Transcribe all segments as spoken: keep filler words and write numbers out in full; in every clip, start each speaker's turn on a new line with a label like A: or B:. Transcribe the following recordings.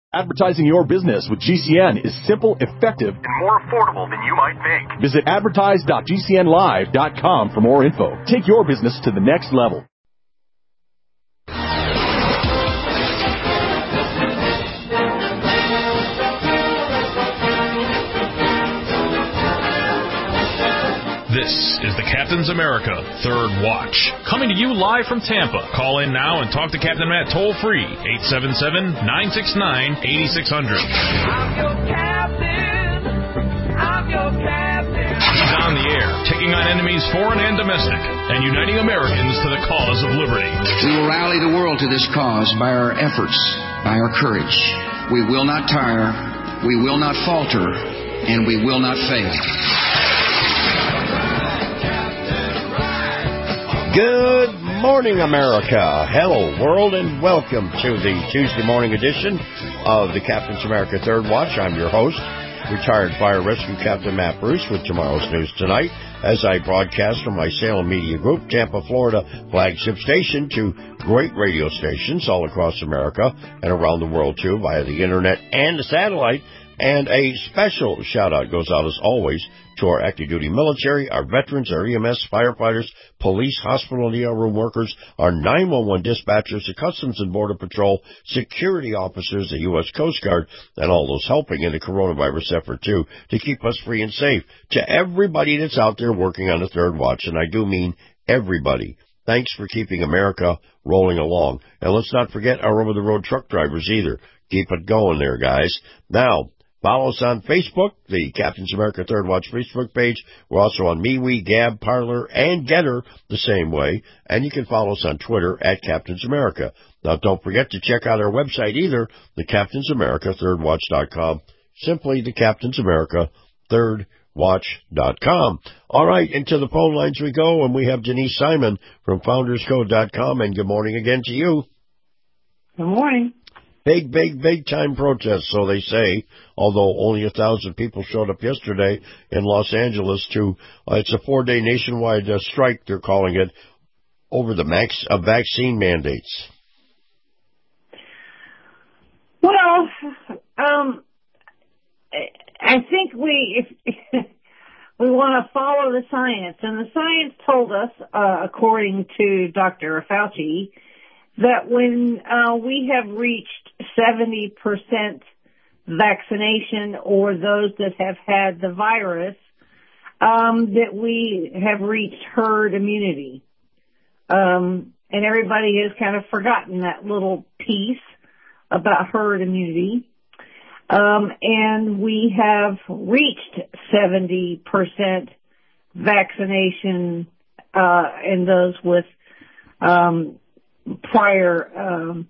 A: Advertising your business with G C N is simple, effective, and more affordable than you might think. Visit advertise dot g c n live dot com for more info. Take your business to the next level.
B: This is the Captain's America Third Watch, coming to you live from Tampa. Call in now and talk to Captain Matt toll-free, eight seven seven, nine six nine, eight six zero zero.
C: I'm your captain. I'm your captain.
B: He's on the air, taking on enemies foreign and domestic, and uniting Americans to the cause of liberty.
D: We will rally the world to this cause by our efforts, by our courage. We will not tire, we will not falter, and we will not fail.
E: Good morning, America. Hello, world, and welcome to the Tuesday morning edition of the Captain's America Third Watch. I'm your host, retired Fire Rescue Captain Matt Bruce, with tomorrow's news tonight, as I broadcast from my Salem Media Group, Tampa, Florida flagship station, to great radio stations all across America and around the world, too, via the internet and the satellite. And a special shout-out goes out, as always, to our active duty military, our veterans, our E M S, firefighters, police, hospital and E R room workers, our nine one one dispatchers, the Customs and Border Patrol, security officers, the U S Coast Guard, and all those helping in the coronavirus effort, too, to keep us free and safe. To everybody that's out there working on the Third Watch, and I do mean everybody, thanks for keeping America rolling along. And let's not forget our over-the-road truck drivers either. Keep it going there, guys. Now, follow us on Facebook, the Captain's America Third Watch Facebook page. We're also on MeWe, Gab, Parler, and Getter the same way. And you can follow us on Twitter at Captain's America. Now, don't forget to check out our website either, the Captain's America Third Watch dot com. Simply the Captain's America Third Watch dot com. All right, into the phone lines we go, and we have Denise Simon from Founders Code dot com. And good morning again to you.
F: Good morning.
E: Big, big, big time protest, so they say, although only a thousand people showed up yesterday in Los Angeles to, uh, it's a four-day nationwide uh, strike, they're calling it, over the max uh, vaccine mandates.
F: Well, um, I think we, if, we want to follow the science, and the science told us, uh, according to Doctor Fauci, that when uh, we have reached seventy percent vaccination, or those that have had the virus, um, that we have reached herd immunity. Um, and everybody has kind of forgotten that little piece about herd immunity. Um, and we have reached seventy percent vaccination uh, in those with um prior um,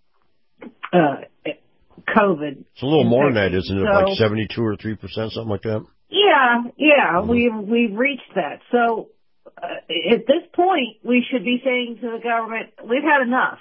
F: uh, COVID.
E: It's a little more than that, isn't it?
F: So,
E: like seventy-two or three percent, something like that?
F: Yeah, yeah,
E: Mm-hmm.
F: we've, we've reached that. So uh, at this point, we should be saying to the government, we've had enough.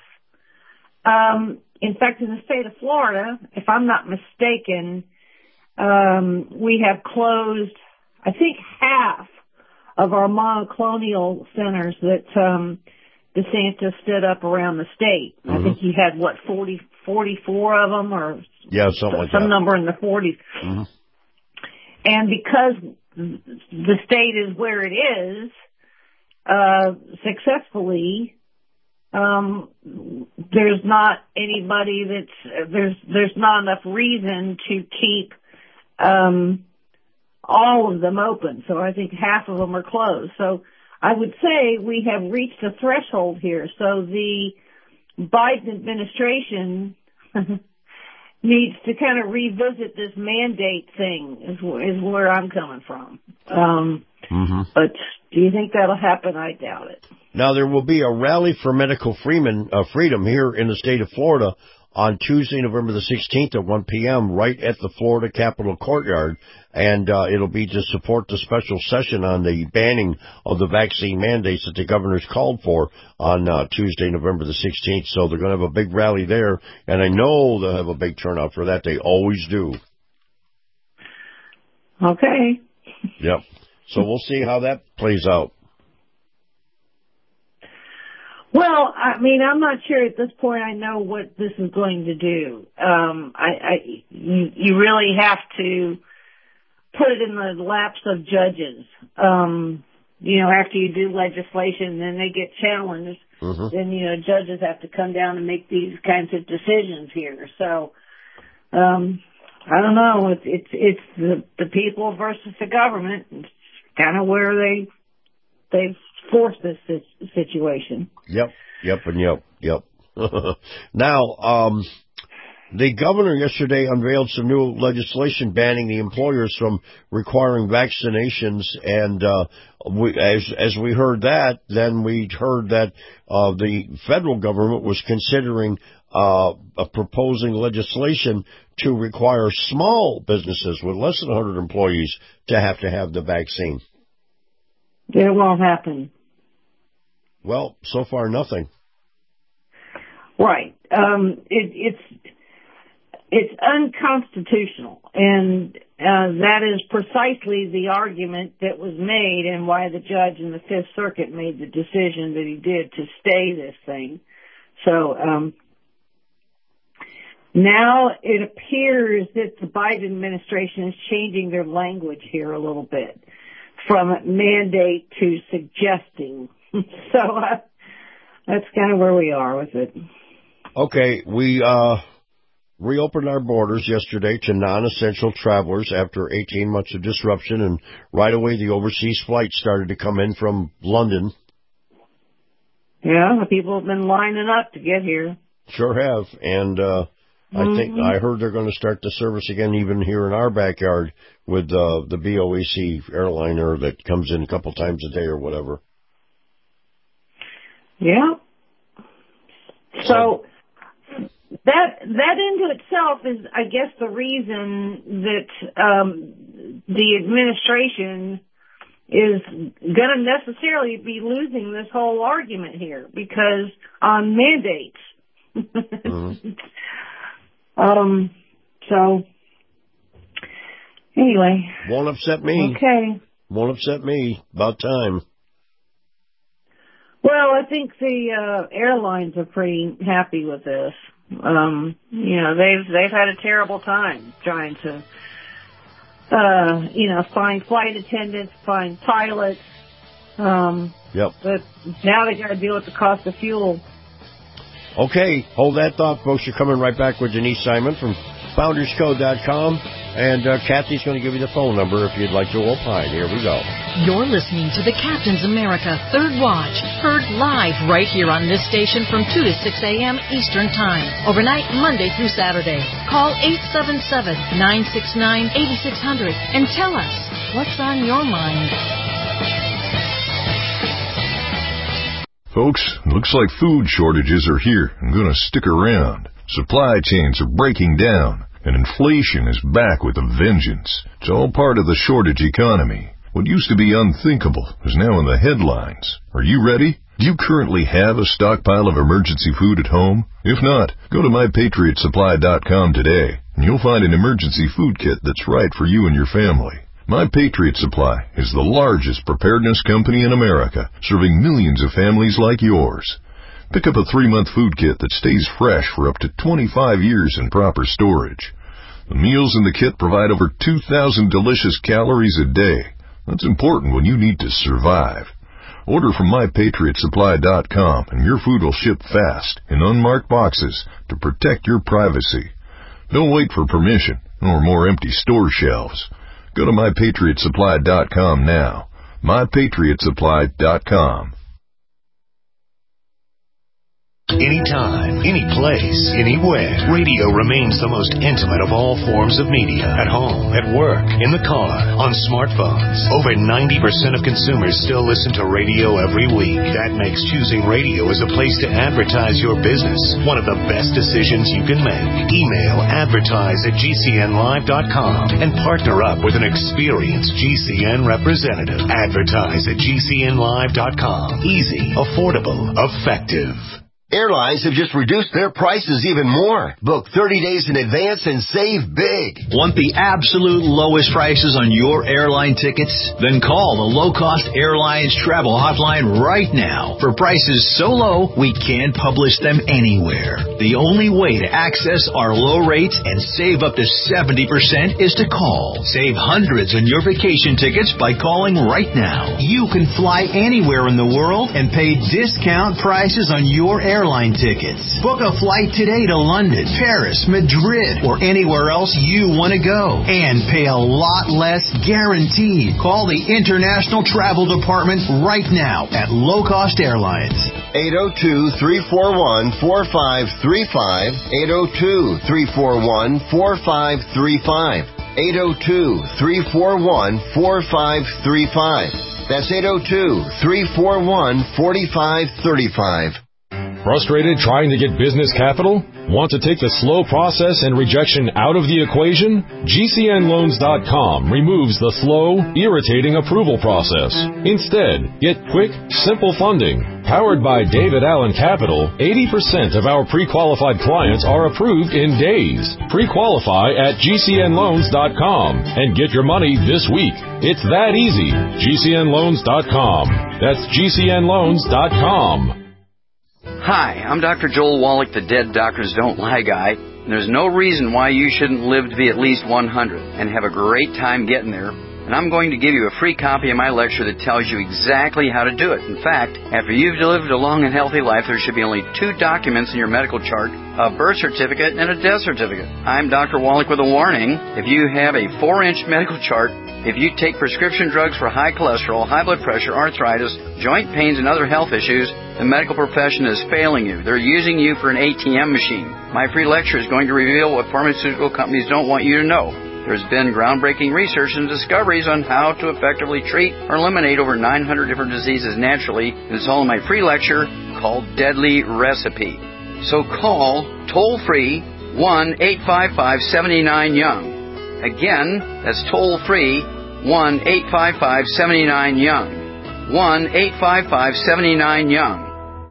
F: Um, in fact, in the state of Florida, if I'm not mistaken, um, we have closed, I think, half of our monoclonal centers that um, DeSantis stood up around the state. Mm-hmm. I think he had, what, forty, forty-four of them, or
E: yeah, something like
F: some
E: that.
F: number in the forties.
E: Mm-hmm.
F: And because the state is where it is, uh, successfully, um, there's not anybody that's, there's, there's not enough reason to keep, um, all of them open. So I think half of them are closed. So I would say we have reached a threshold here. So the Biden administration needs to kind of revisit this mandate thing is, is where I'm coming from. Um, mm-hmm. But do you think that'll happen? I doubt it.
E: Now, there will be a rally for medical freeman, uh, freedom here in the state of Florida on Tuesday, November the sixteenth at one p.m. right at the Florida Capitol Courtyard. And uh, it'll be to support the special session on the banning of the vaccine mandates that the governor's called for on uh, Tuesday, November the sixteenth. So they're going to have a big rally there, and I know they'll have a big turnout for that. They always do.
F: Okay.
E: Yep. So we'll see how that plays out.
F: Well, I mean, I'm not sure at this point I know what this is going to do. Um, I, I, you, you really have to put it in the laps of judges. Um, you know, after you do legislation, then they get challenged. Mm-hmm. Then, you know, judges have to come down and make these kinds of decisions here. So, um, I don't know. It's, it's, it's the, the people versus the government. It's kind of where they, they've forced this situation.
E: Yep, yep, and yep, yep. Now, um, the governor yesterday unveiled some new legislation banning the employers from requiring vaccinations, and uh, we, as as we heard that, then we heard that uh, the federal government was considering uh, proposing legislation to require small businesses with less than one hundred employees to have to have the vaccine.
F: It won't happen.
E: Well, so far nothing.
F: Right. Um, it, it's it's unconstitutional, and uh, that is precisely the argument that was made, and why the judge in the Fifth Circuit made the decision that he did to stay this thing. So um, now it appears that the Biden administration is changing their language here a little bit, from mandate to suggesting. So uh, that's kind of where we are with it.
E: Okay, we uh, reopened our borders yesterday to non-essential travelers after eighteen months of disruption, and right away the overseas flights started to come in from London.
F: Yeah, the people have been lining up to get here. Sure
E: have, and uh, mm-hmm. I think I heard they're going to start the service again even here in our backyard with uh, the B O A C airliner that comes in a couple times a day or whatever.
F: Yeah. So that that into itself is, I guess, the reason that um, the administration is going to necessarily be losing this whole argument here, because on mandates. Mm-hmm. um. So anyway.
E: Won't upset me.
F: Okay.
E: Won't upset me. About time.
F: Well, I think the uh, airlines are pretty happy with this. Um, you know, they've they've had a terrible time trying to, uh, you know, find flight attendants, find pilots. Um,
E: yep.
F: But now they got to deal with the cost of fuel.
E: Okay, hold that thought, folks. You're coming right back with Denise Simon from Founders Code dot com. And uh, Kathy's going to give you the phone number if you'd like to opine. Here we go.
G: You're listening to the Captain's America Third Watch, heard live right here on this station from two to six a.m. Eastern Time, overnight Monday through Saturday. Call eight seven seven, nine six nine, eight six zero zero and tell us what's on your mind.
H: Folks, looks like food shortages are here and going to stick around. Supply chains are breaking down, and inflation is back with a vengeance. It's all part of the shortage economy. What used to be unthinkable is now in the headlines. Are you ready? Do you currently have a stockpile of emergency food at home? If not, go to my patriot supply dot com today, and you'll find an emergency food kit that's right for you and your family. My Patriot Supply is the largest preparedness company in America, serving millions of families like yours. Pick up a three-month food kit that stays fresh for up to twenty-five years in proper storage. The meals in the kit provide over two thousand delicious calories a day. That's important when you need to survive. Order from my patriot supply dot com and your food will ship fast in unmarked boxes to protect your privacy. Don't wait for permission or more empty store shelves. Go to my patriot supply dot com now. my patriot supply dot com.
I: Anytime, any place, anywhere. Radio remains the most intimate of all forms of media. At home, at work, in the car, on smartphones. Over ninety percent of consumers still listen to radio every week. That makes choosing radio as a place to advertise your business one of the best decisions you can make. Email advertise at G C N live dot com and partner up with an experienced G C N representative. Advertise at G C N live dot com. Easy, affordable, effective.
J: Airlines have just reduced their prices even more. Book thirty days in advance and save big.
K: Want the absolute lowest prices on your airline tickets? Then call the Low Cost Airlines Travel Hotline right now. For prices so low, we can't publish them anywhere. The only way to access our low rates and save up to seventy percent is to call. Save hundreds on your vacation tickets by calling right now. You can fly anywhere in the world and pay discount prices on your airline Airline tickets. Book a flight today to London, Paris, Madrid, or anywhere else you want to go. And pay a lot less guaranteed. Call the International Travel Department right now at Low Cost Airlines.
J: eight oh two, three four one, four five three five. eight oh two, three four one, four five three five. eight oh two, three four one, four five three five. That's eight oh two, three four one, four five three five.
L: Frustrated trying to get business capital? Want to take the slow process and rejection out of the equation? G C N Loans dot com removes the slow, irritating approval process. Instead, get quick, simple funding. Powered by David Allen Capital, eighty percent of our pre-qualified clients are approved in days. Pre-qualify at G C N Loans dot com and get your money this week. It's that easy. G C N Loans dot com. That's G C N Loans dot com.
M: Hi, I'm Doctor Joel Wallach, the Dead Doctors Don't Lie guy. And there's no reason why you shouldn't live to be at least one hundred and have a great time getting there. And I'm going to give you a free copy of my lecture that tells you exactly how to do it. In fact, after you've lived a long and healthy life, there should be only two documents in your medical chart, a birth certificate and a death certificate. I'm Doctor Wallach with a warning. If you have a four-inch medical chart, if you take prescription drugs for high cholesterol, high blood pressure, arthritis, joint pains, and other health issues, the medical profession is failing you. They're using you for an A T M machine. My free lecture is going to reveal what pharmaceutical companies don't want you to know. There's been groundbreaking research and discoveries on how to effectively treat or eliminate over nine hundred different diseases naturally, and it's all in my free lecture called Deadly Recipe. So call toll-free one eight five five, seven nine, young. Again, that's toll-free one eight five five, seven nine, young. one eight five five, seven nine, young.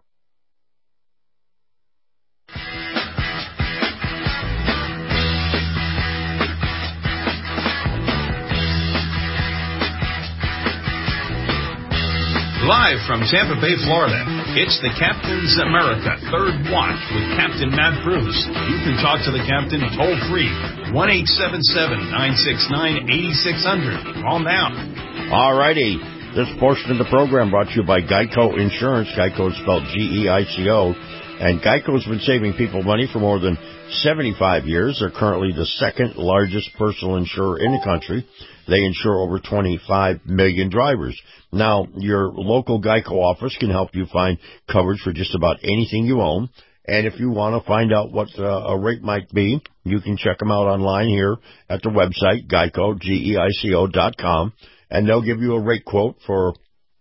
B: Live from Tampa Bay, Florida, it's the Captain's America Third Watch with Captain Matt Bruce. You can talk to the Captain toll-free, one eight seven seven, nine six nine, eight six zero zero. Call now.
E: All righty. This portion of the program brought to you by Geico Insurance. Geico is spelled G E I C O. And Geico's been saving people money for more than seventy-five years. They're currently the second largest personal insurer in the country. They insure over twenty-five million drivers. Now, your local Geico office can help you find coverage for just about anything you own. And if you want to find out what uh, a rate might be, you can check them out online here at the website, Geico, G E I C O dot com. And they'll give you a rate quote for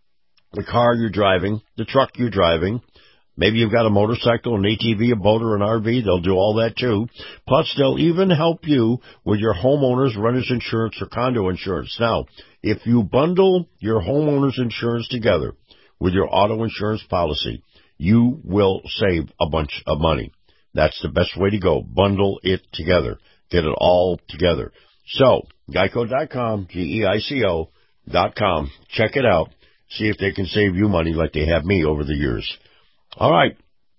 E: the car you're driving, the truck you're driving. Maybe you've got a motorcycle, an A T V, a boat, or an R V. They'll do all that, too. Plus, they'll even help you with your homeowner's renter's insurance or condo insurance. Now, if you bundle your homeowner's insurance together with your auto insurance policy, you will save a bunch of money. That's the best way to go. Bundle it together. Get it all together. So, Geico dot com, G E I C O dot com. Check it out. See if they can save you money like they have me over the years. All right.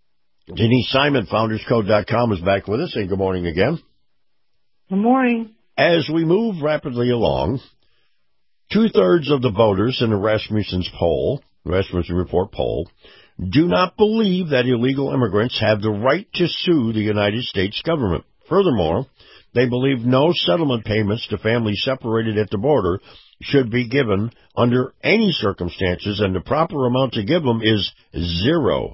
E: Denise Simon, Founders Code dot com, is back with us, and good morning again.
F: Good morning.
E: As we move rapidly along, two-thirds of the voters in the Rasmussen's poll, Rasmussen Report poll, do not believe that illegal immigrants have the right to sue the United States government. Furthermore, they believe no settlement payments to families separated at the border should be given under any circumstances, and the proper amount to give them is zero.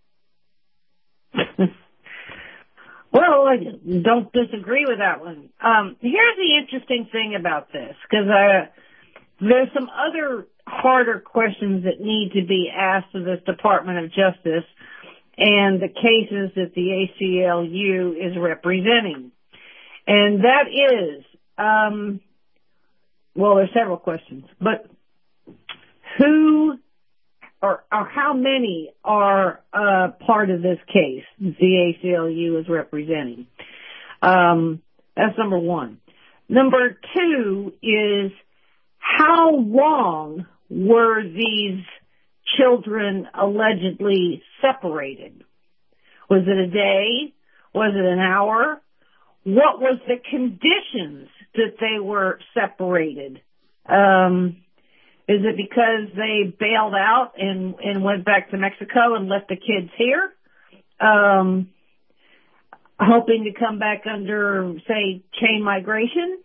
F: Well, I don't disagree with that one. Um, here's the interesting thing about this, because uh, there's some other harder questions that need to be asked of this Department of Justice and the cases that the A C L U is representing. And that is, um, well, there's several questions, but who or, or how many are uh, part of this case the A C L U is representing? Um, that's number one. Number two is how long were these children allegedly separated? Was it a day? Was it an hour? What was the conditions that they were separated? Um, is it because they bailed out and, and went back to Mexico and left the kids here? Um, hoping to come back under, say, chain migration?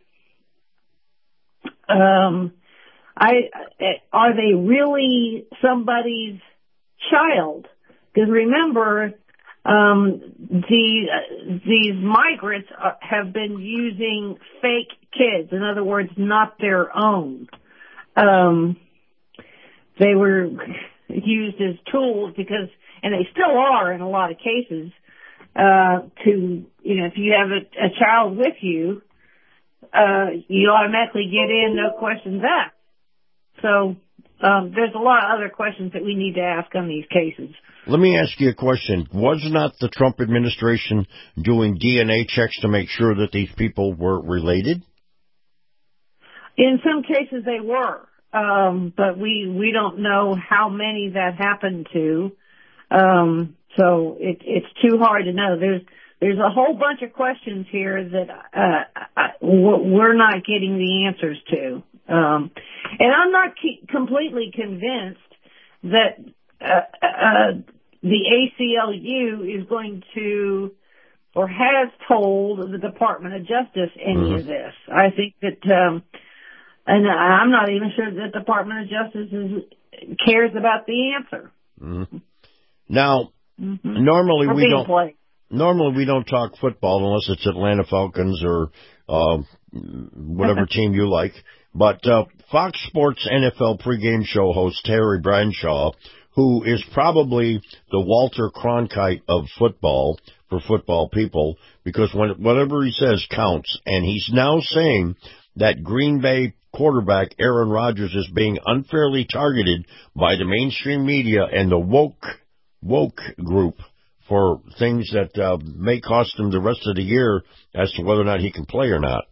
F: Um, I, are they really somebody's child? Because remember, um, the, uh, these migrants are, have been using fake kids. In other words, not their own. Um, they were used as tools because, and they still are in a lot of cases, uh, to, you know, if you have a, a child with you, uh, you automatically get in, no questions asked. So, um, there's a lot of other questions that we need to ask on these cases.
E: Let me ask you a question. Was not the Trump administration doing D N A checks to make sure that these people were related?
F: In some cases they were, um, but we, we don't know how many that happened to. Um, so it, it's too hard to know. There's, there's a whole bunch of questions here that, uh, I, we're not getting the answers to. Um, and I'm not ke- completely convinced that, uh, uh, the A C L U is going to, or has told the Department of Justice any mm-hmm. of this. I think that, um, and I'm not even sure that the Department of Justice is, cares about the answer.
E: Mm-hmm. Now,
F: mm-hmm.
E: normally
F: We're
E: we don't,
F: played.
E: normally we don't talk football unless it's Atlanta Falcons or, uh, whatever team you like. But, uh, Fox Sports N F L pregame show host Terry Bradshaw, who is probably the Walter Cronkite of football for football people, because when, whatever he says counts. And he's now saying that Green Bay quarterback Aaron Rodgers is being unfairly targeted by the mainstream media and the woke, woke group for things that uh, may cost him the rest of the year as to whether or not he can play or not.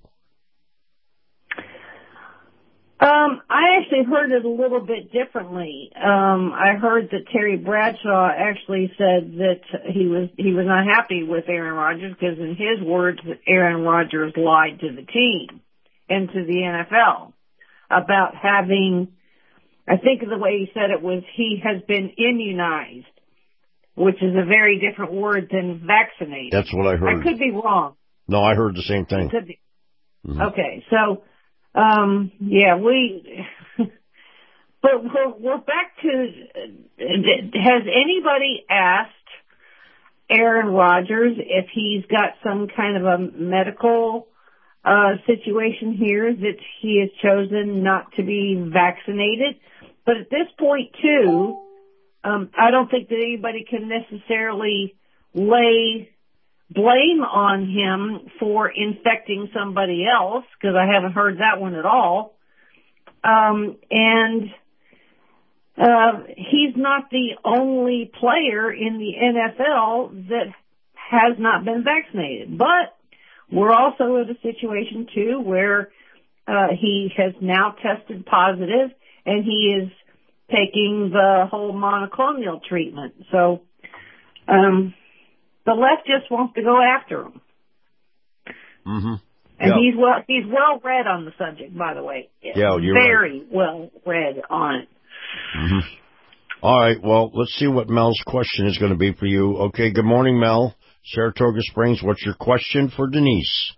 F: Um, I actually heard it a little bit differently. Um, I heard that Terry Bradshaw actually said that he was he was not happy with Aaron Rodgers because, in his words, Aaron Rodgers lied to the team and to the N F L about having, I think the way he said it was, he has been immunized, which is a very different word than vaccinated.
E: That's what I heard.
F: I could be wrong.
E: No, I heard the same thing.
F: It could be.
E: Mm-hmm.
F: Okay, so. Um, yeah, we, but we're, we're back to, has anybody asked Aaron Rodgers if he's got some kind of a medical, uh, situation here that he has chosen not to be vaccinated? But at this point too, um, I don't think that anybody can necessarily lay blame on him for infecting somebody else, because I haven't heard that one at all. Um, and uh, he's not the only player in the N F L that has not been vaccinated. But we're also in a situation, too, where uh, he has now tested positive, and he is taking the whole monoclonal treatment. So, um the left just wants to go after him.
E: Mm-hmm.
F: And
E: yeah.
F: he's well, he's well read on the subject, by the way.
E: Yeah, you're
F: Very
E: right.
F: well read on it.
E: Mm-hmm. All right, well, let's see what Mel's question is going to be for you. Okay, good morning, Mel. Saratoga Springs, what's your question for Denise?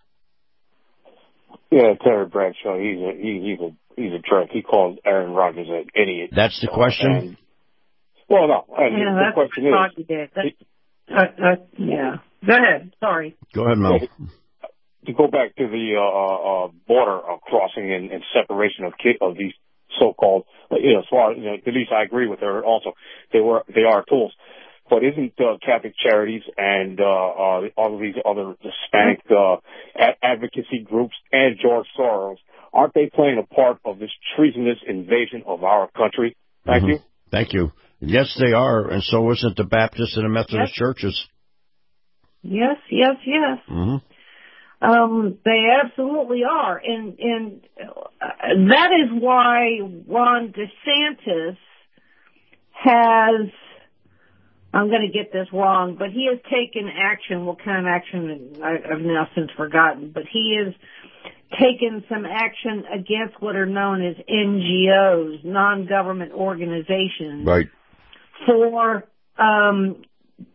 N: Yeah, Terry Bradshaw, he's a, he, he's a, he's a jerk. He called Aaron Rodgers an idiot.
E: That's the question?
N: And, well, no. And
F: yeah,
N: the
F: that's
N: question
F: what I thought
N: is,
F: you did. That's, uh, uh, yeah. Go ahead. Sorry.
E: Go ahead, Mel.
N: To go back to the uh, uh, border uh, crossing and, and separation of ki- of these so-called, you know, as far as, you know, at least I agree with her. Also, they were they are tools, but isn't uh, Catholic Charities and uh, uh, all of these other Hispanic uh, a- advocacy groups and George Soros, aren't they playing a part of this treasonous invasion of our country? Thank
E: mm-hmm.
N: you.
E: Thank you. Yes, they are, and so isn't the Baptist and the Methodist
F: yes.
E: churches.
F: Yes, yes, yes.
E: Mm-hmm.
F: Um, they absolutely are, and and that is why Ron DeSantis has. I'm going to get this wrong, but he has taken action. What kind of action? I, I've now since forgotten, but he has taken some action against what are known as N G Os, non-government organizations,
E: right?
F: For um,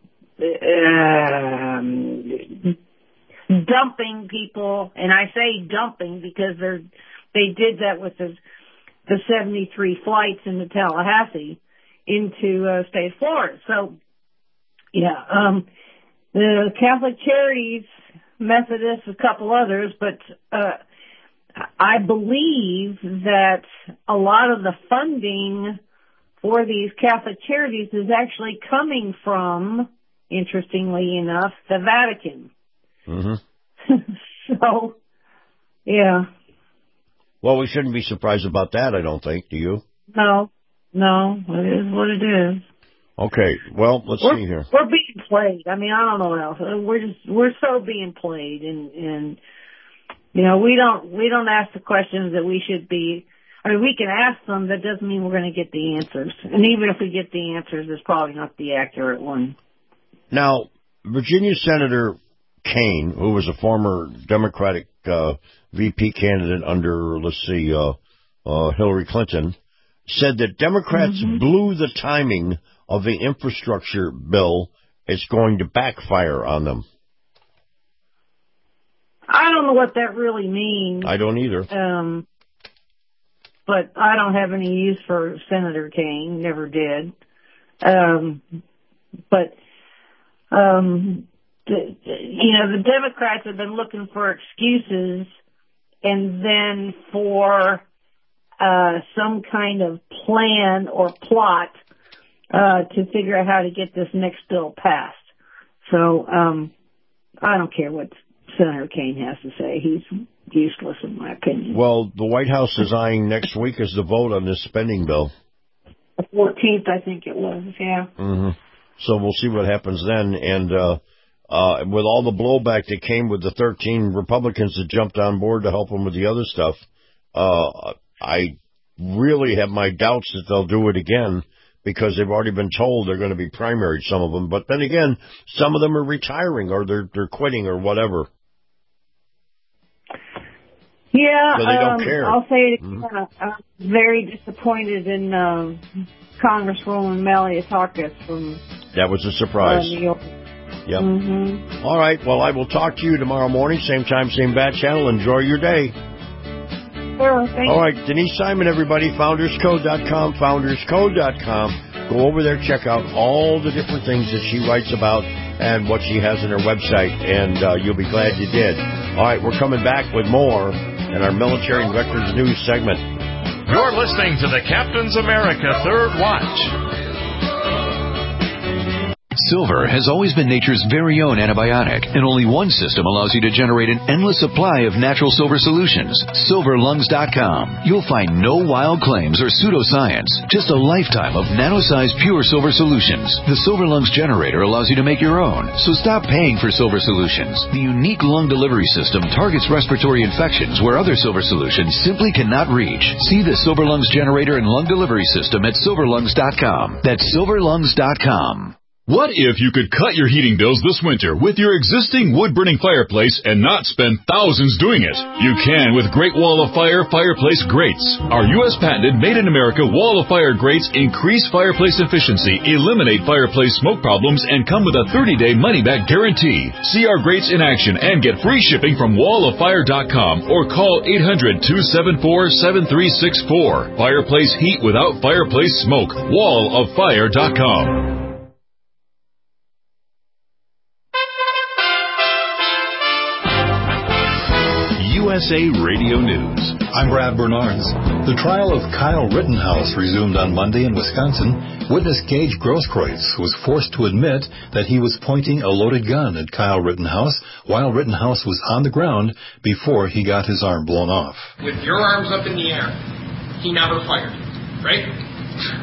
F: um, dumping people, and I say dumping because they're they did that with the the seventy-three flights into Tallahassee into uh, state Florida. So, yeah, um, the Catholic Charities, Methodists, a couple others, but uh, I believe that a lot of the funding for these Catholic charities is actually coming from, interestingly enough, the Vatican.
E: Mm-hmm.
F: So, yeah.
E: Well, we shouldn't be surprised about that, I don't think. Do you?
F: No. No, it is what it is.
E: Okay, well, let's
F: we're,
E: see here.
F: We're being played. I mean, I don't know what else. We're just, we're so being played, and, and, you know, we don't, we don't ask the questions that we should be. I mean, we can ask them. That doesn't mean we're going to get the answers. And even if we get the answers, it's probably not the accurate one.
E: Now, Virginia Senator Kaine, who was a former Democratic uh, V P candidate under, let's see, uh, uh, Hillary Clinton, said that Democrats mm-hmm. blew the timing of the infrastructure bill. It's going to backfire on them.
F: I don't know what that really means.
E: I don't either.
F: Um, but I don't have any use for Senator Kaine. Never did. Um, but, um, the, you know, the Democrats have been looking for excuses and then for uh, some kind of plan or plot uh, to figure out how to get this next bill passed. So um, I don't care what Senator Kaine has to say. He's useless in my opinion.
E: Well, the White House is eyeing next week as the vote on this spending bill.
F: The fourteenth, I think it was, yeah.
E: Mm-hmm. So we'll see what happens then. And uh, uh, with all the blowback that came with the thirteen Republicans that jumped on board to help them with the other stuff, uh, I really have my doubts that they'll do it again because they've already been told they're going to be primaried, some of them. But then again, some of them are retiring or they're they're quitting or whatever.
F: Yeah,
E: so they don't
F: um,
E: care.
F: I'll say it
E: again.
F: Mm-hmm. I'm very disappointed in um, Congresswoman Maliotakis from
E: That was a surprise.
F: Uh, New York.
E: Yep.
F: Mm-hmm.
E: All right. Well, I will talk to you tomorrow morning, same time, same bat channel. Enjoy your day.
F: Sure, thank
E: All right, Denise Simon, everybody, founders code dot com, founders code dot com. Go over there, check out all the different things that she writes about and what she has on her website, and uh, you'll be glad you did. All right, we're coming back with more in our Military and Veterans News segment.
B: You're listening to the Captain's America Third Watch.
K: Silver has always been nature's very own antibiotic, and only one system allows you to generate an endless supply of natural silver solutions. silver lungs dot com. You'll find no wild claims or pseudoscience, just a lifetime of nano-sized pure silver solutions. The Silver Lungs generator allows you to make your own, so stop paying for silver solutions. The unique lung delivery system targets respiratory infections where other silver solutions simply cannot reach. See the Silver Lungs generator and lung delivery system at silver lungs dot com. That's silver lungs dot com.
O: What if you could cut your heating bills this winter with your existing wood-burning fireplace and not spend thousands doing it? You can with Great Wall of Fire Fireplace Grates. Our U S patented made-in-America Wall of Fire grates increase fireplace efficiency, eliminate fireplace smoke problems, and come with a thirty-day money-back guarantee. See our grates in action and get free shipping from wall of fire dot com or call eight hundred, two seven four, seven three six four. Fireplace heat without fireplace smoke. wall of fire dot com.
P: U S A Radio News. I'm Brad Bernards. The trial of Kyle Rittenhouse resumed on Monday in Wisconsin. Witness Gage Grosskreutz was forced to admit that he was pointing a loaded gun at Kyle Rittenhouse while Rittenhouse was on the ground before he got his arm blown off.
Q: With your arms up in the air, he never fired, right?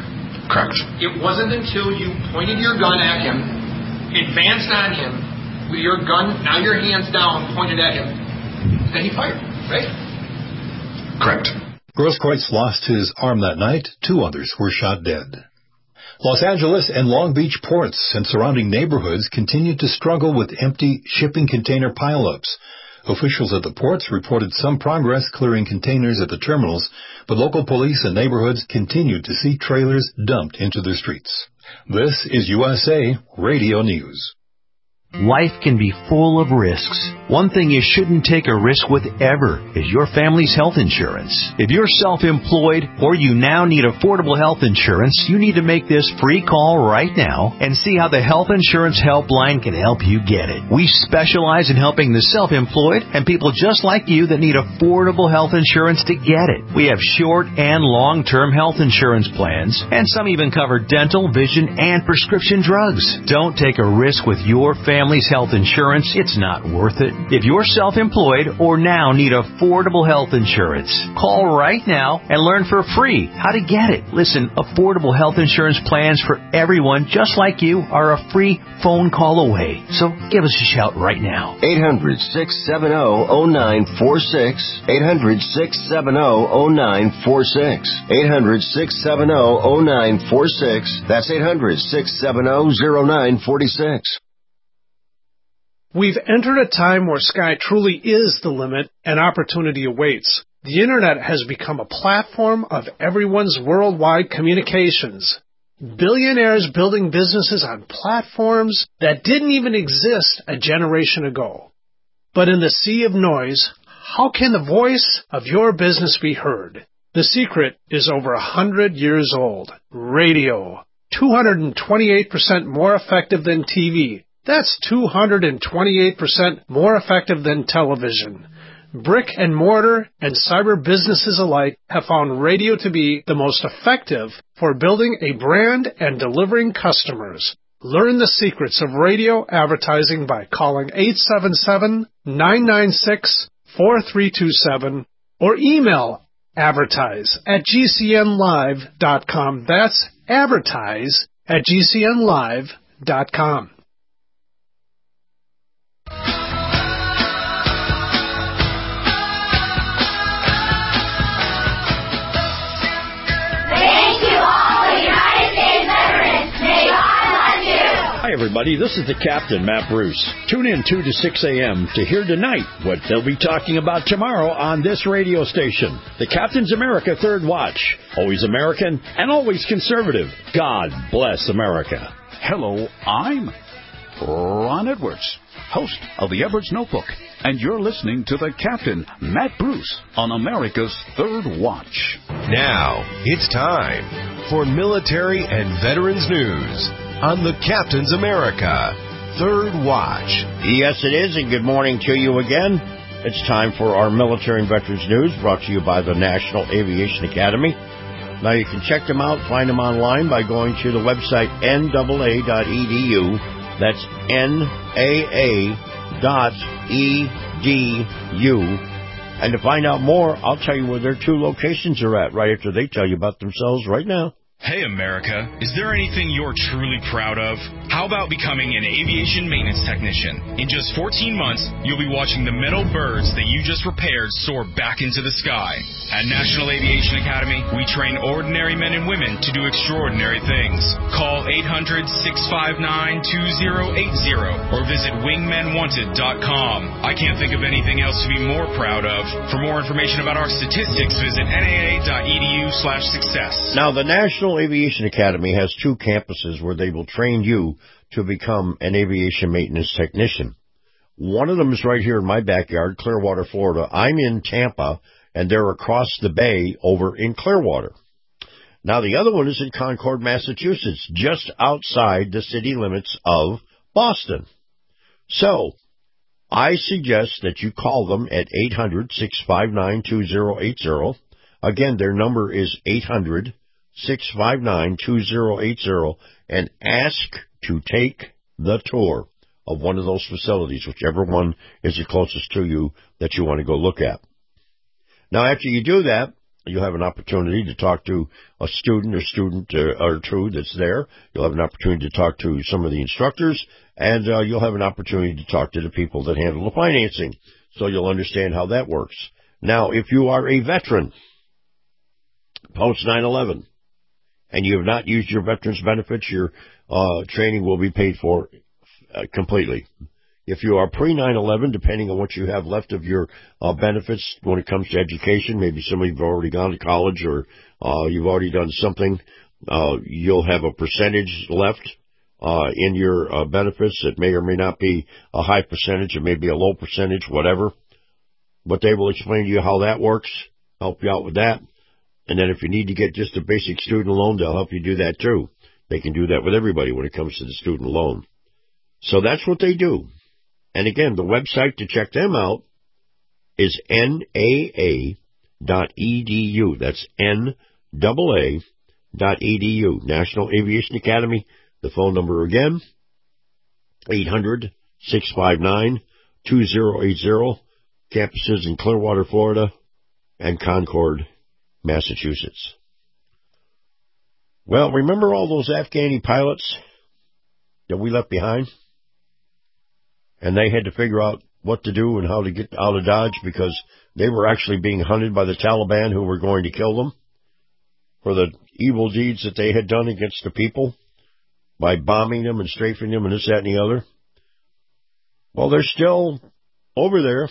Q: Correct.
R: It wasn't until you pointed your gun at him, advanced on him, with your gun, now your hand's down, pointed at him, that he fired, right?
Q: Correct.
P: Grosskreutz lost his arm that night. Two others were shot dead. Los Angeles and Long Beach ports and surrounding neighborhoods continued to struggle with empty shipping container pileups. Officials at the ports reported some progress clearing containers at the terminals, but local police and neighborhoods continued to see trailers dumped into their streets. This is U S A Radio News.
K: Life can be full of risks. One thing you shouldn't take a risk with ever is your family's health insurance. If you're self-employed or you now need affordable health insurance, you need to make this free call right now and see how the Health Insurance Helpline can help you get it. We specialize in helping the self-employed and people just like you that need affordable health insurance to get it. We have short and long-term health insurance plans, and some even cover dental, vision, and prescription drugs. Don't take a risk with your family. Family's health insurance, it's not worth it. If you're self-employed or now need affordable health insurance, call right now and learn for free how to get it. Listen, affordable health insurance plans for everyone just like you are a free phone call away. So give us a shout right now.
J: eight hundred, six seven zero, zero nine four six. eight hundred, six seven zero, zero nine four six. eight hundred, six seven zero, zero nine four six. That's eight hundred, six seven zero, zero nine four six.
S: We've entered a time where sky truly is the limit and opportunity awaits. The Internet has become a platform of everyone's worldwide communications. Billionaires building businesses on platforms that didn't even exist a generation ago. But in the sea of noise, how can the voice of your business be heard? The secret is over a hundred years old. Radio. two hundred twenty-eight percent more effective than T V. That's two hundred twenty-eight percent more effective than television. Brick and mortar and cyber businesses alike have found radio to be the most effective for building a brand and delivering customers. Learn the secrets of radio advertising by calling eight seven seven, nine nine six, four three two seven or email advertise at g c n live dot com. That's advertise at g c n live dot com.
E: Hi, everybody. This is the Captain, Matt Bruce. Tune in two to six a.m. to hear tonight what they'll be talking about tomorrow on this radio station. The Captain's America Third Watch. Always American and always conservative. God bless America.
T: Hello, I'm Ron Edwards, host of the Edwards Notebook, and you're listening to the Captain, Matt Bruce, on America's Third Watch.
U: Now, it's time for military and veterans news on the Captain's America Third Watch.
E: Yes, it is, and good morning to you again. It's time for our military and veterans news, brought to you by the National Aviation Academy. Now, you can check them out, find them online by going to the website N A A dot E D U. That's N A A dot E D U. And to find out more, I'll tell you where their two locations are at right after they tell you about themselves right now.
V: Hey, America, is there anything you're truly proud of? How about becoming an aviation maintenance technician? In just fourteen months, you'll be watching the metal birds that you just repaired soar back into the sky. At National Aviation Academy, we train ordinary men and women to do extraordinary things. Call eight hundred, six five nine, two zero eight zero or visit wingmen wanted dot com. I can't think of anything else to be more proud of. For more information about our statistics, visit N A A dot E D U slash success.
E: Now, the National Aviation Academy has two campuses where they will train you to become an aviation maintenance technician. One of them is right here in my backyard, Clearwater, Florida. I'm in Tampa, and they're across the bay over in Clearwater. Now, the other one is in Concord, Massachusetts, just outside the city limits of Boston. So, I suggest that you call them at eight hundred, six five nine, two zero eight zero. Again, their number is eight hundred, six five nine, two zero eight zero, and ask to take the tour of one of those facilities, whichever one is the closest to you that you want to go look at. Now, after you do that, You'll have an opportunity to talk to a student or student uh, or two that's there. You'll have an opportunity to talk to some of the instructors, and uh, you'll have an opportunity to talk to the people that handle the financing, so you'll understand how that works. Now, if you are a veteran post nine eleven and you have not used your veterans benefits, your uh, training will be paid for uh, completely. If you are pre nine eleven, depending on what you have left of your uh, benefits when it comes to education, maybe some of you have already gone to college or uh, you've already done something, uh, you'll have a percentage left uh, in your uh, benefits. It may or may not be a high percentage. It may be a low percentage, whatever. But they will explain to you how that works, help you out with that. And then if you need to get just a basic student loan, they'll help you do that too. They can do that with everybody when it comes to the student loan. So that's what they do. And again, the website to check them out is N A A dot E D U. That's N A A dot E D U. National Aviation Academy. The phone number again, eight hundred, six five nine, two zero eight zero. Campuses in Clearwater, Florida, and Concord, Massachusetts. Well, remember all those Afghani pilots that we left behind? And they had to figure out what to do and how to get out of Dodge because they were actually being hunted by the Taliban who were going to kill them for the evil deeds that they had done against the people by bombing them and strafing them and this, that, and the other. Well, they're still over there,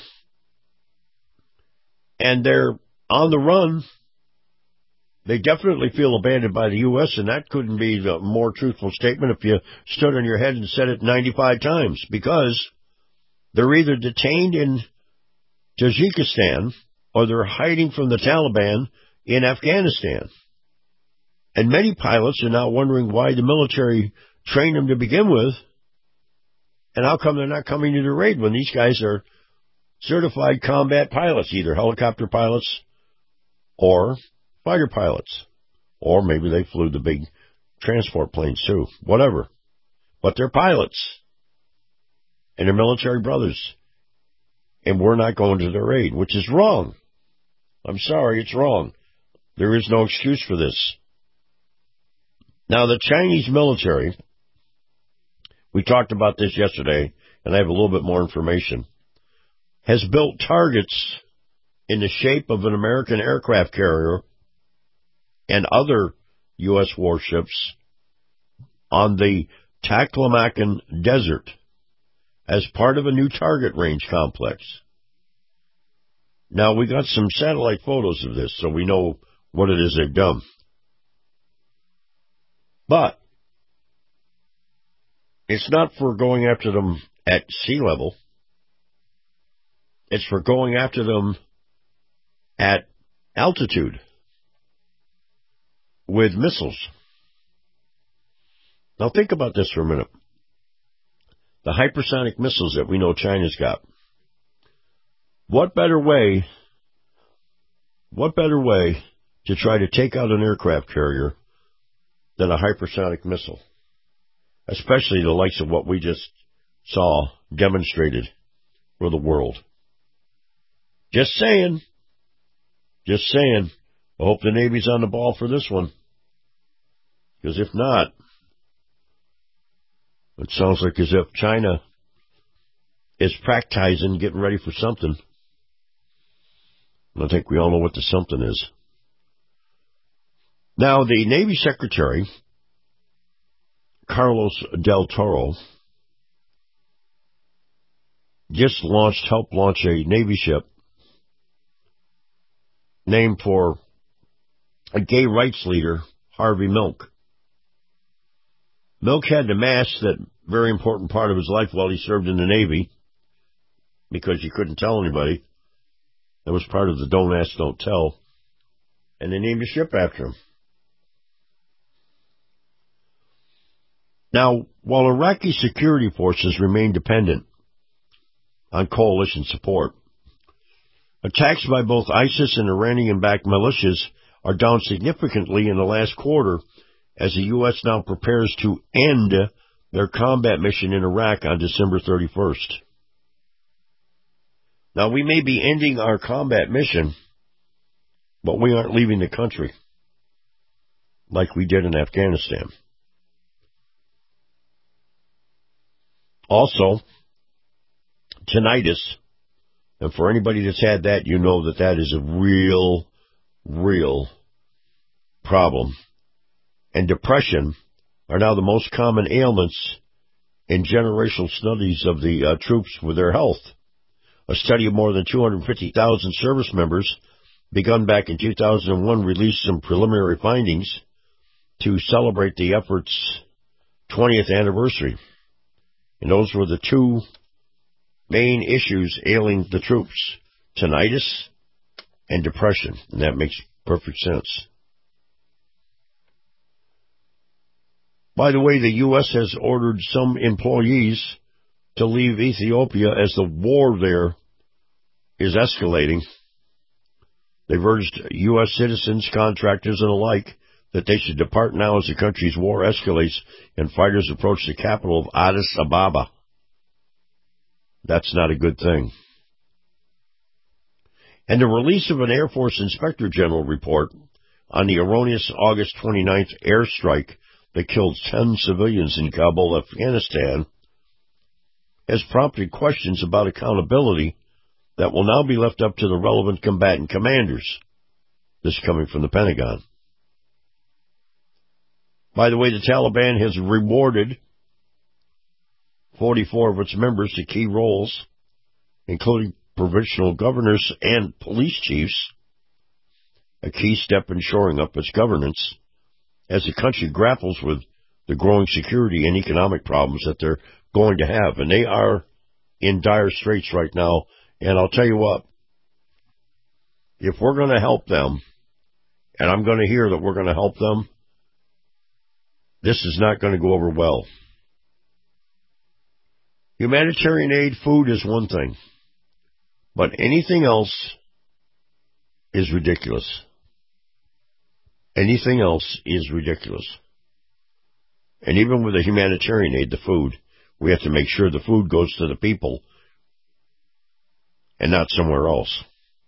E: and they're on the run. They definitely feel abandoned by the U S, and that couldn't be the more truthful statement if you stood on your head and said it ninety-five times, because they're either detained in Tajikistan or they're hiding from the Taliban in Afghanistan. And many pilots are now wondering why the military trained them to begin with, and how come they're not coming to the raid when these guys are certified combat pilots, either helicopter pilots or fighter pilots. Or maybe they flew the big transport planes too, whatever. But they're pilots. And they're military brothers. And we're not going to their aid, which is wrong. I'm sorry, it's wrong. There is no excuse for this. Now, the Chinese military, we talked about this yesterday, and I have a little bit more information, has built targets in the shape of an American aircraft carrier and other U S warships on the Taklamakan Desert as part of a new target range complex. Now, we got some satellite photos of this, so we know what it is they've done. But it's not for going after them at sea level. It's for going after them at altitude with missiles. Now think about this for a minute. The hypersonic missiles that we know China's got. What better way, what better way to try to take out an aircraft carrier than a hypersonic missile? Especially the likes of what we just saw demonstrated for the world. Just saying. Just saying. I hope the Navy's on the ball for this one. Because if not, it sounds like as if China is practicing, getting ready for something. And I think we all know what the something is. Now, the Navy Secretary, Carlos Del Toro, just launched, helped launch a Navy ship named for a gay rights leader, Harvey Milk. Milk had to mask that very important part of his life while he served in the Navy because he couldn't tell anybody. That was part of the don't ask, don't tell. And they named a ship after him. Now, while Iraqi security forces remain dependent on coalition support, attacks by both ISIS and Iranian-backed militias are down significantly in the last quarter as the U S now prepares to end their combat mission in Iraq on December thirty-first. Now, we may be ending our combat mission, But we aren't leaving the country like we did in Afghanistan. Also, tinnitus, and for anybody that's had that, you know that that is a real, real problem. And depression are now the most common ailments in generational studies of the uh, troops with their health. A study of more than two hundred fifty thousand service members, begun back in two thousand one, released some preliminary findings to celebrate the effort's twentieth anniversary. And those were the two main issues ailing the troops, tinnitus and depression. And that makes perfect sense. By the way, the U S has ordered some employees to leave Ethiopia as the war there is escalating. They've urged U S citizens, contractors, and alike that they should depart now as the country's war escalates and fighters approach the capital of Addis Ababa. That's not a good thing. And the release of an Air Force Inspector General report on the erroneous August twenty-ninth airstrike that killed ten civilians in Kabul, Afghanistan, has prompted questions about accountability that will now be left up to the relevant combatant commanders. This coming from the Pentagon. By the way, the Taliban has rewarded forty-four of its members to key roles, including provincial governors and police chiefs, a key step in shoring up its governance as the country grapples with the growing security and economic problems that they're going to have. And they are in dire straits right now. And I'll tell you what, if we're going to help them, and I'm going to hear that we're going to help them, this is not going to go over well. Humanitarian aid, food is one thing, but anything else is ridiculous. Anything else is ridiculous. And even with the humanitarian aid, the food, we have to make sure the food goes to the people and not somewhere else.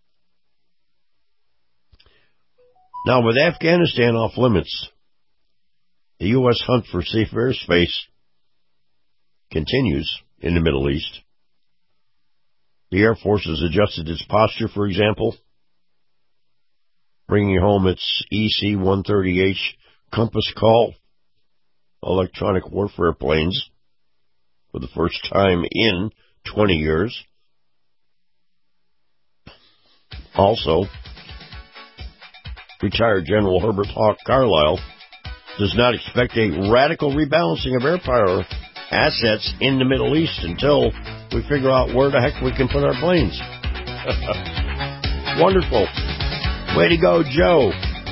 E: Now, with Afghanistan off limits, the U S hunt for safe airspace continues in the Middle East. The Air Force has adjusted its posture, for example, bringing home its E C one thirty H Compass Call electronic warfare planes for the first time in twenty years. Also, retired General Herbert Hawk Carlisle does not expect a radical rebalancing of air power assets in the Middle East until we figure out where the heck we can put our planes. Wonderful. Way to go, Joe.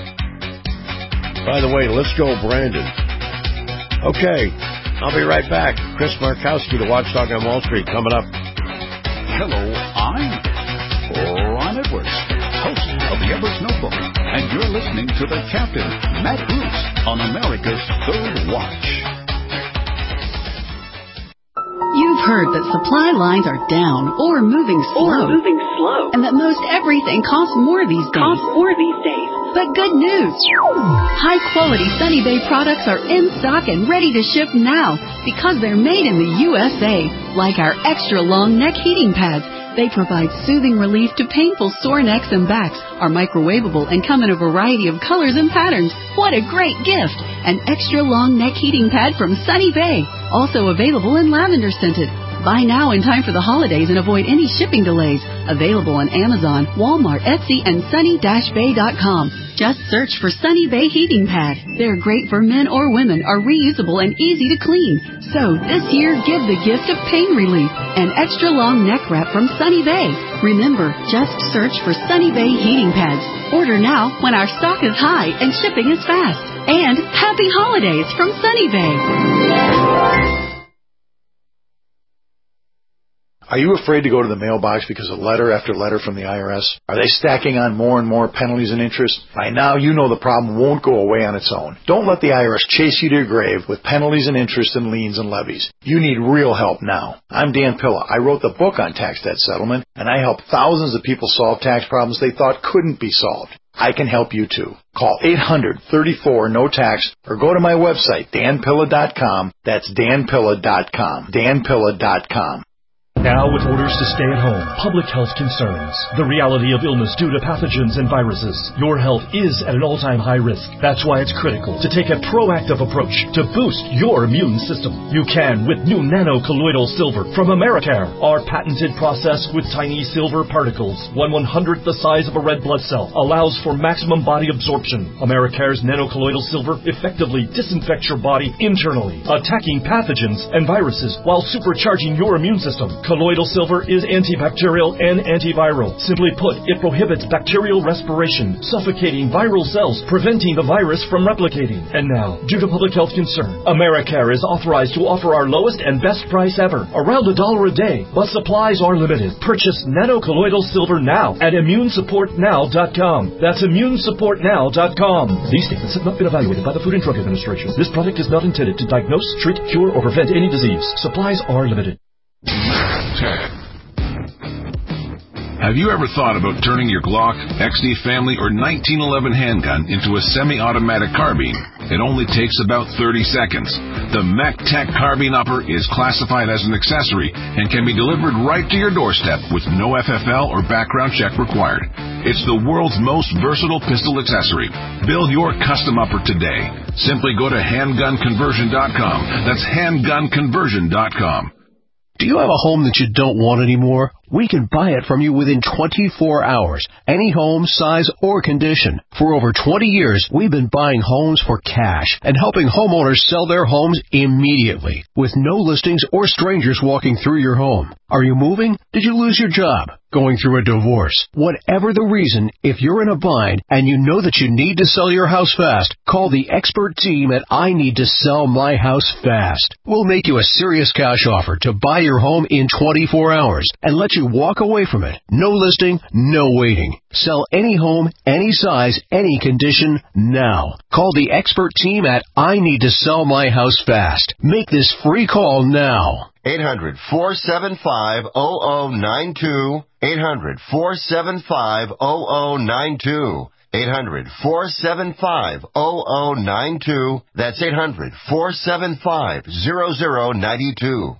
E: By the way, let's go, Brandon. Okay, I'll be right back. Chris Markowski, the Watchdog on Wall Street, coming up.
T: Hello, I'm Ron Edwards, host of the Edwards Notebook, and you're listening to the Captain, Matt Bruce, on America's Third Watch.
A: You've heard that supply lines are down or moving slow,
C: or moving slow,
A: and that most everything costs more these days.
C: Costs more these days.
A: But good news! High-quality Sunny Bay products are in stock and ready to ship now because they're made in the U S A, like our extra-long neck heating pads. They provide soothing relief to painful sore necks and backs, are microwavable, and come in a variety of colors and patterns. What a great gift! An extra-long neck heating pad from Sunny Bay, also available in lavender scented. Buy now in time for the holidays and avoid any shipping delays. Available on Amazon, Walmart, Etsy, and sunny dash bay dot com. Just search for Sunny Bay Heating Pad. They're great for men or women, are reusable and easy to clean. So this year, give the gift of pain relief. An extra long neck wrap from Sunny Bay. Remember, just search for Sunny Bay Heating Pads. Order now when our stock is high and shipping is fast. And happy holidays from Sunny Bay.
W: Are you afraid to go to the mailbox because of letter after letter from the I R S? Are they stacking on more and more penalties and interest? By now, you know the problem won't go away on its own. Don't let the I R S chase you to your grave with penalties and interest and liens and levies. You need real help now. I'm Dan Pilla. I wrote the book on tax debt settlement, and I help thousands of people solve tax problems they thought couldn't be solved. I can help you too. Call eight hundred, thirty-four, no tax or go to my website, dan pilla dot com. That's dan pilla dot com. dan pilla dot com.
D: Now with orders to stay at home, public health concerns, the reality of illness due to pathogens and viruses, your health is at an all-time high risk. That's why it's critical to take a proactive approach to boost your immune system. You can with new nano-colloidal silver from Americare. Our patented process with tiny silver particles, one one-hundredth the size of a red blood cell, allows for maximum body absorption. Americare's nano-colloidal silver effectively disinfects your body internally, attacking pathogens and viruses while supercharging your immune system. Colloidal silver is antibacterial and antiviral. Simply put, it prohibits bacterial respiration, suffocating viral cells, preventing the virus from replicating. And now, due to public health concern, Americare is authorized to offer our lowest and best price ever, around a dollar a day, but supplies are limited. Purchase nano-colloidal silver now at immune support now dot com. That's immune support now dot com. These statements have not been evaluated by the Food and Drug Administration. This product is not intended to diagnose, treat, cure, or prevent any disease. Supplies are limited.
Q: Have you ever thought about turning your Glock, X D Family, or nineteen eleven handgun into a semi-automatic carbine? It only takes about thirty seconds. The MacTac Carbine Upper is classified as an accessory and can be delivered right to your doorstep with no F F L or background check required. It's the world's most versatile pistol accessory. Build your custom upper today. Simply go to handgun conversion dot com. That's handgun conversion dot com.
G: Do you have a home that you don't want anymore? We can buy it from you within twenty-four hours. Any home, size, or condition. For over twenty years, we've been buying homes for cash and helping homeowners sell their homes immediately with no listings or strangers walking through your home. Are you moving? Did you lose your job? Going through a divorce? Whatever the reason, if you're in a bind and you know that you need to sell your house fast, call the expert team at I Need to Sell My House Fast. We'll make you a serious cash offer to buy your home in twenty-four hours and let you walk away from it. No listing, no waiting. Sell any home, any size, any condition, now. Call the expert team at I Need to Sell My House Fast. Make this free call now.
J: eight hundred, four seven five, zero zero nine two. eight hundred, four seven five, zero zero nine two. eight hundred, four seven five, zero zero nine two. That's eight hundred, four seven five, zero zero nine two.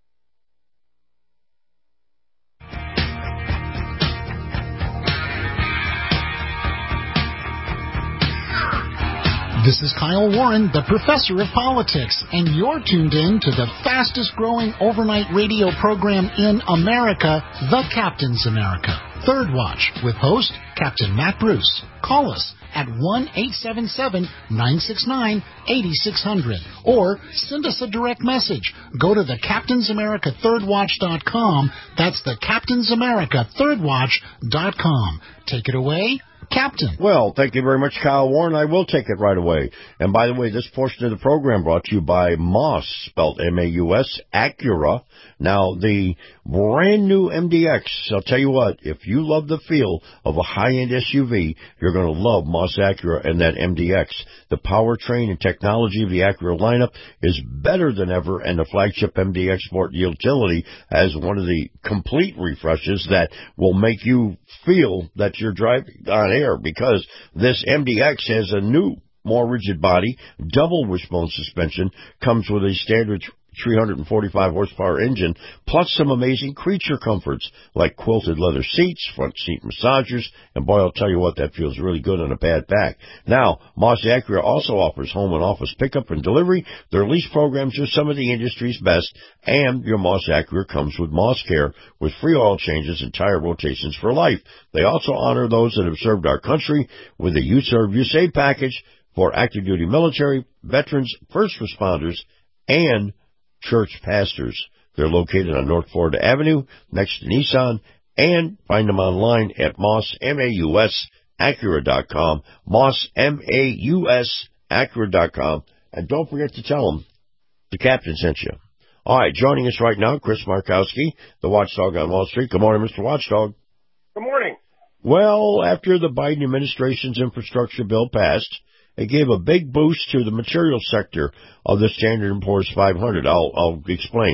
H: This is Kyle Warren, the professor of politics, and you're tuned in to the fastest-growing overnight radio program in America, The Captain's America. Third Watch, with host Captain Matt Bruce. Call us at one eight seven seven, nine six nine, eight six zero zero or send us a direct message. Go to the captains america third watch dot com. That's the captains america third watch dot com. Take it away, Captain.
E: Well, thank you very much, Kyle Warren. I will take it right away. And by the way, this portion of the program brought to you by Moss, spelled M A U S, Acura. Now, the brand new M D X, I'll tell you what, if you love the feel of a high-end S U V, you're going to love Moss Acura and that M D X. The powertrain and technology of the Acura lineup is better than ever, and the flagship M D X Sport Utility has one of the complete refreshes that will make you feel that you're driving on air, because this M D X has a new, more rigid body, double wishbone suspension, comes with a standard three hundred forty-five horsepower engine, plus some amazing creature comforts like quilted leather seats, front seat massagers, and boy, I'll tell you what, that feels really good on a bad back. Now, Moss Acura also offers home and office pickup and delivery. Their lease programs are some of the industry's best, and your Moss Acura comes with Moss Care with free oil changes and tire rotations for life. They also honor those that have served our country with a You Serve, You Save package for active duty military, veterans, first responders, and church pastors. They're located on North Florida Avenue, next to Nissan, and find them online at Moss, M A U S, Acura dot com, Moss, M A U S, Acura dot com, and don't forget to tell them the captain sent you. All right, joining us right now, Chris Markowski, the Watchdog on Wall Street. Good morning, Mister Watchdog.
X: Good morning.
E: Well, after the Biden administration's infrastructure bill passed, it gave a big boost to the material sector of the Standard and Poor's five hundred. I'll, I'll explain.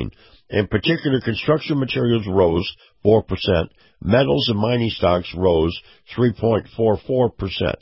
E: In particular, construction materials rose four percent. Metals and mining stocks rose three point four four percent.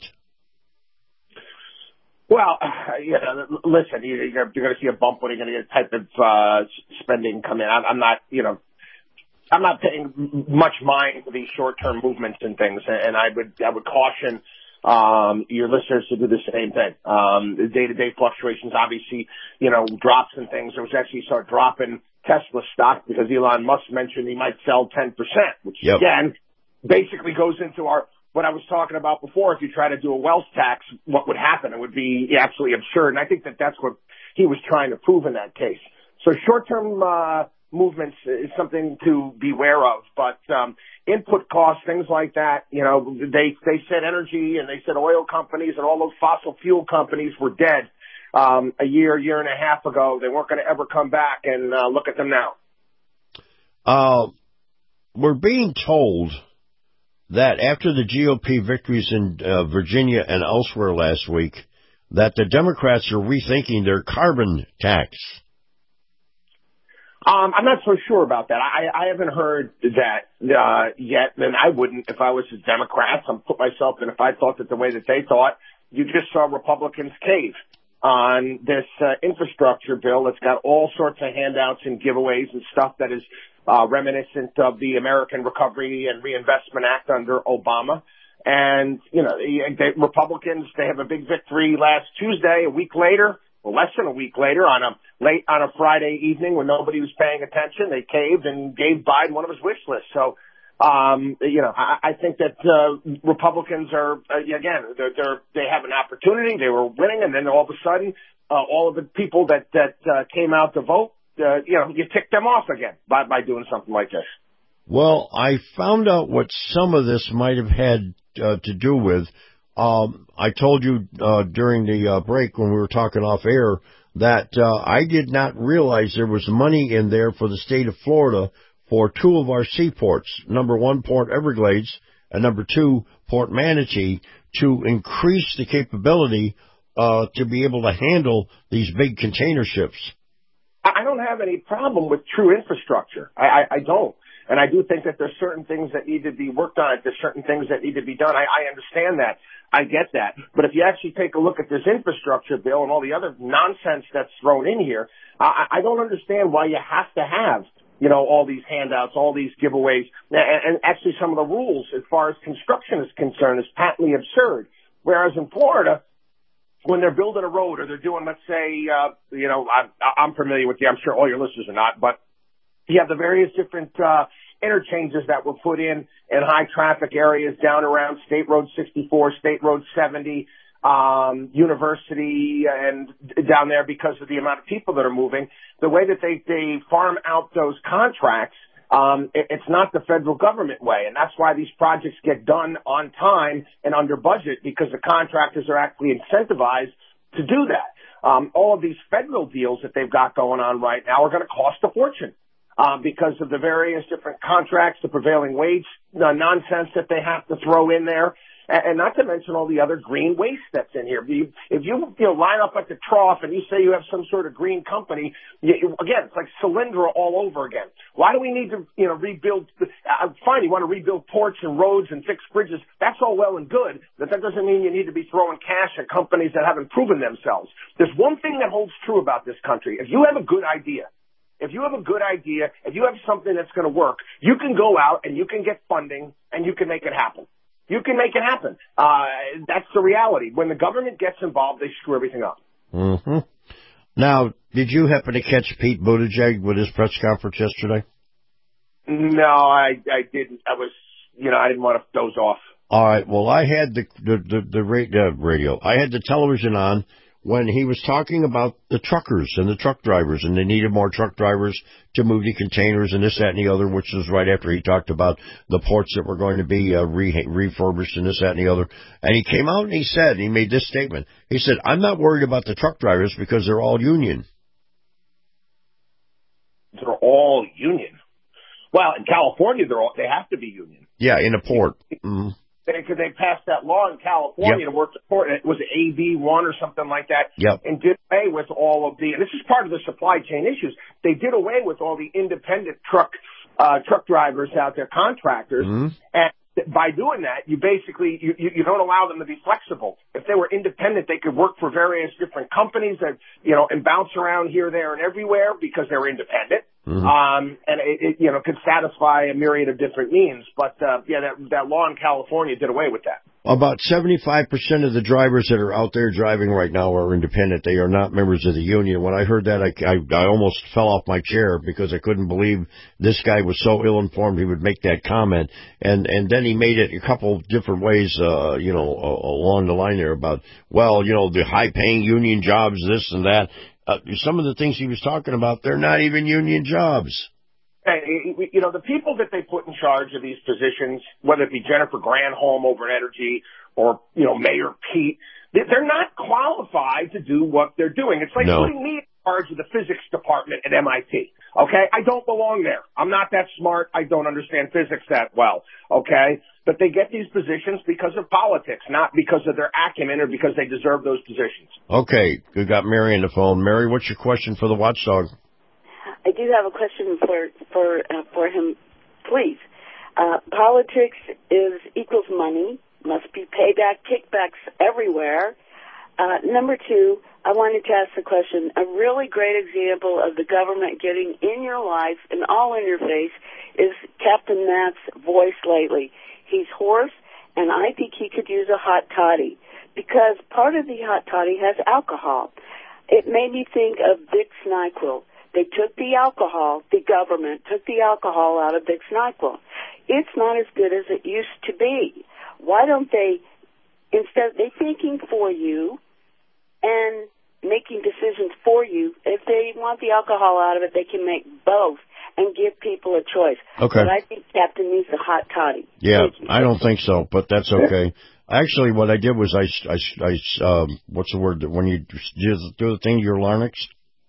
I: Well, you know, listen, you're, you're going to see a bump when you're going to get a type of uh, spending come in. I'm, I'm not, you know, I'm not paying much mind to these short-term movements and things, and I would, I would caution um, your listeners to do the same thing. Um, the day-to-day fluctuations, obviously, you know, drops and things. There was actually start dropping Tesla stock because Elon Musk mentioned he might sell ten percent, which yep. again basically goes into our what I was talking about before. If you try to do a wealth tax, what would happen? It would be absolutely absurd. And I think that that's what he was trying to prove in that case. So short-term uh, movements is something to beware of. But um, input costs, things like that, you know, they they said energy and they said oil companies and all those fossil fuel companies were dead. Um, a year, year and a half ago, they weren't going to ever come back, and uh, look at them now.
E: Uh, we're being told that after the G O P victories in uh, Virginia and elsewhere last week, that the Democrats are rethinking their carbon tax.
I: Um, I'm not so sure about that. I, I haven't heard that uh, yet, and I wouldn't if I was a Democrat. I'm put myself in if I thought that the way that they thought. You just saw Republicans cave on this uh, infrastructure bill that's got all sorts of handouts and giveaways and stuff that is uh, reminiscent of the American Recovery and Reinvestment Act under Obama. And, you know, the Republicans, they have a big victory last Tuesday. A week later, or less than a week later, on a late on a Friday evening when nobody was paying attention, they caved and gave Biden one of his wish lists. So, Um, you know, I, I think that uh, Republicans are, uh, again, they're, they're, they have an opportunity. They were winning, and then all of a sudden, uh, all of the people that, that uh, came out to vote, uh, you know, you tick them off again by, by doing something like this.
E: Well, I found out what some of this might have had uh, to do with. Um, I told you uh, during the uh, break when we were talking off air that uh, I did not realize there was money in there for the state of Florida for two of our seaports, number one, Port Everglades, and number two, Port Manatee, to increase the capability uh, to be able to handle these big container ships.
I: I don't have any problem with true infrastructure. I, I, I don't. And I do think that there's certain things that need to be worked on. There's certain things that need to be done. I, I understand that. I get that. But if you actually take a look at this infrastructure bill and all the other nonsense that's thrown in here, I, I don't understand why you have to have you know, all these handouts, all these giveaways, and, and actually some of the rules as far as construction is concerned is patently absurd. Whereas in Florida, when they're building a road or they're doing, let's say, uh, you know, I, I'm familiar with you, I'm sure all your listeners are not, but you have the various different uh, interchanges that were put in in high traffic areas down around State Road sixty-four, State Road seventy, um, University and down there because of the amount of people that are moving. The way that they, they farm out those contracts, um, it, it's not the federal government way. And that's why these projects get done on time and under budget because the contractors are actually incentivized to do that. Um, all of these federal deals that they've got going on right now are going to cost a fortune. Um, because of the various different contracts, the prevailing wage uh, nonsense that they have to throw in there. And not to mention all the other green waste that's in here. If you, if you, you know, line up at the trough and you say you have some sort of green company, you, again, it's like Solyndra all over again. Why do we need to, you know, rebuild? Uh, fine, you want to rebuild ports and roads and fix bridges. That's all well and good, but that doesn't mean you need to be throwing cash at companies that haven't proven themselves. There's one thing that holds true about this country. If you have a good idea, If you have a good idea, if you have something that's going to work, you can go out and you can get funding and you can make it happen. You can make it happen. Uh, that's the reality. When the government gets involved, they screw everything up.
E: Mm-hmm. Now, did you happen to catch Pete Buttigieg with his press conference yesterday?
I: No, I, I didn't. I was, you know, I didn't want to doze off.
E: All right. Well, I had the the the, the radio. I had the television on when he was talking about the truckers and the truck drivers, and they needed more truck drivers to move the containers and this, that, and the other, which was right after he talked about the ports that were going to be uh, re- refurbished and this, that, and the other. And he came out and he said, he made this statement. He said, I'm not worried about the truck drivers because they're all union.
I: They're all union. Well, in California, they're all, they have to be union.
E: Yeah, in a port. Mm-hmm.
I: because they passed that law in California
E: Yep.
I: to work the court. It was A B one or something like that.
E: Yep.
I: And did away with all of the, and this is part of the supply chain issues. They did away with all the independent truck, uh, truck drivers out there, contractors.
E: Mm-hmm.
I: And by doing that, you basically, you, you, you don't allow them to be flexible. If they were independent, they could work for various different companies that, you know, and bounce around here, there, and everywhere because they're independent.
E: Mm-hmm.
I: Um, and it, it, you know, could satisfy a myriad of different means. But, uh, yeah, that, that law in California did away with that.
E: About seventy-five percent of the drivers that are out there driving right now are independent. They are not members of the union. When I heard that, I, I, I almost fell off my chair because I couldn't believe this guy was so ill-informed he would make that comment. And, and then he made it a couple different ways, uh, you know, uh, along the line there about, well, you know, the high-paying union jobs, this and that. Uh, some of the things he was talking about, they're not even union jobs.
I: Hey, you know, the people that they put in charge of these positions, whether it be Jennifer Granholm over at Energy or, you know, Mayor Pete, they're not qualified to do what they're doing. It's like
E: No.
I: putting me in charge of the physics department at M I T. Okay? I don't belong there. I'm not that smart. I don't understand physics that well. Okay? But they get these positions because of politics, not because of their acumen or because they deserve those positions.
E: Okay, we got Mary on the phone. Mary, what's your question for the watchdog?
L: I do have a question for for uh, for him, please. Uh, politics is equals money, must be payback, kickbacks everywhere. Uh, number two, I wanted to ask the question, a really great example of the government getting in your life and all in your face is Captain Matt's voice lately. He's hoarse, and I think he could use a hot toddy because part of the hot toddy has alcohol. It made me think of Vicks NyQuil. They took the alcohol, the government took the alcohol out of Vicks NyQuil. It's not as good as it used to be. Why don't they, instead, they're thinking for you and making decisions for you. If they want the alcohol out of it, they can make both and give people a choice.
E: Okay.
L: But I think Captain needs a hot toddy.
E: Yeah, I don't think so, but that's okay. Actually, what I did was I, I, I um, what's the word, when you just do the thing, your larynx?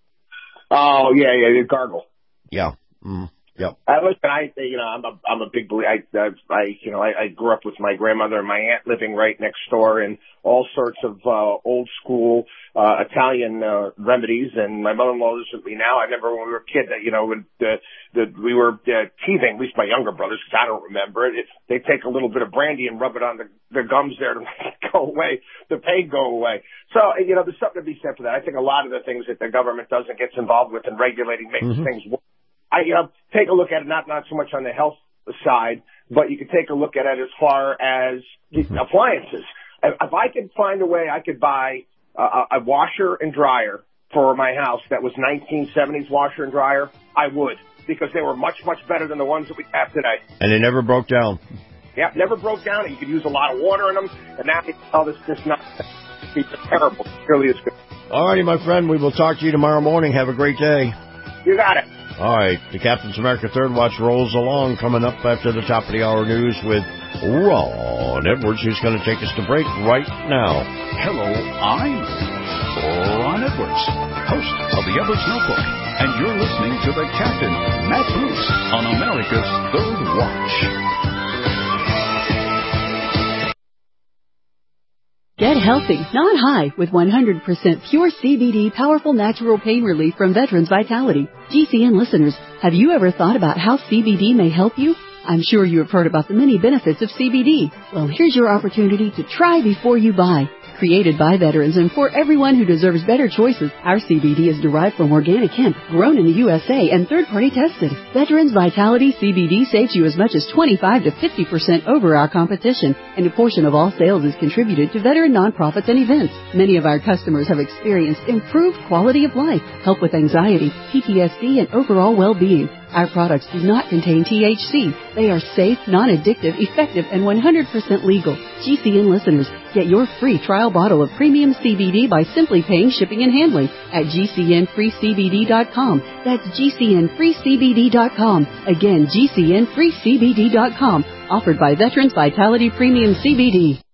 I: Oh, yeah, yeah, the gargle.
E: Yeah. Mm, yep.
I: I listen. I, you know, I'm a, I'm a big believer. I, I, I, you know, I, I grew up with my grandmother and my aunt living right next door, and all sorts of uh, old school uh, Italian uh, remedies. And my mother-in-law lives with me now. I remember when we were a kid that, you know, when the, the we were uh, teething. At least my younger brothers, because I don't remember it. It's, they take a little bit of brandy and rub it on the, the gums there to make it go away, the pain go away. So, you know, there's something to be said for that. I think a lot of the things that the government does and gets involved with in regulating makes
E: Mm-hmm.
I: things work. I, you know, take a look at it, not, not so much on the health side, but you could take a look at it as far as
E: Mm-hmm.
I: appliances. If, if I could find a way I could buy a, a washer and dryer for my house that was nineteen seventies washer and dryer, I would, because they were much, much better than the ones that we have today.
E: And they never broke down.
I: Yeah, never broke down. You could use a lot of water in them, and now you tell this, this not, it's terrible. It really is good.
E: All righty, my friend. We will talk to you tomorrow morning. Have a great day.
I: You got it.
E: All right. The Captain's America Third Watch rolls along, coming up after the top of the hour news with Ron Edwards, who's going to take us to break right now.
T: Hello, I'm Ron Edwards, host of the Edwards Notebook, and you're listening to the Captain, Matt Bruce, on America's Third Watch.
A: Get healthy, not high, with one hundred percent pure C B D powerful natural pain relief from Veterans Vitality. G C N listeners, have you ever thought about how C B D may help you? I'm sure you have heard about the many benefits of C B D. Well, here's your opportunity to try before you buy. Created by veterans and for everyone who deserves better choices, our C B D is derived from organic hemp, grown in the U S A and third-party tested. Veterans Vitality C B D saves you as much as twenty-five to fifty percent over our competition, and a portion of all sales is contributed to veteran nonprofits and events. Many of our customers have experienced improved quality of life, help with anxiety, P T S D, and overall well-being. Our products do not contain T H C. They are safe, non-addictive, effective, and one hundred percent legal. G C N listeners, get your free trial bottle of premium C B D by simply paying shipping and handling at G C N free C B D dot com. That's G C N free C B D dot com. Again, G C N free C B D dot com. Offered by Veterans Vitality Premium C B D.